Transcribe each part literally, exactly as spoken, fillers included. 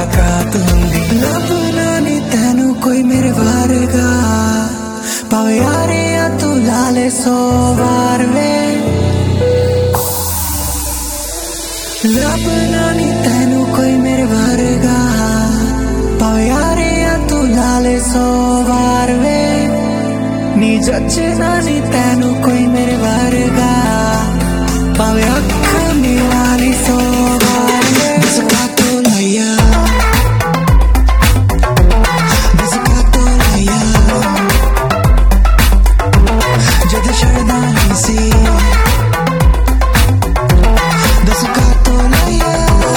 मुलाकात होंगी। लभना नी तेनू कोई मेरे वर्गा, पावे यारे या तू लाले सौ बार वे। लभना नी तेनू कोई मेरे वर्गा, पावे यारे या तू लाले सौ बार वे। नी जचना नी तेनू कोई मेरे वर्गा, पावे अख निवाली सौ बार वे। Desakato laya, desakato laya, jade sharda si, desakato laya।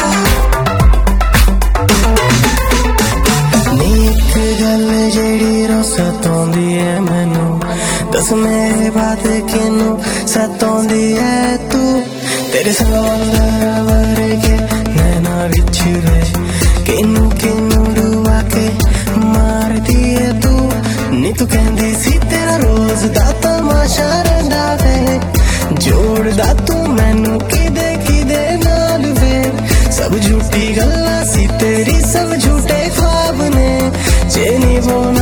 नी एक गल जेड़ी रोस सताउंदी है मैनू, दस मेरे बात किनू सताउंदी है तू। तेरे सवाल वर्गे नैना विच वे, किनू किनू रुआ के मार दिए तू। नी तू कहंदी सी तेरा रोज दा तमाशा रंदा वे, जोड़दा तू मैनू किदे किदे नाल वे। सब झूठी गल्लां सी तेरी, सब झूठे ख्वाब ने, जे नी बोना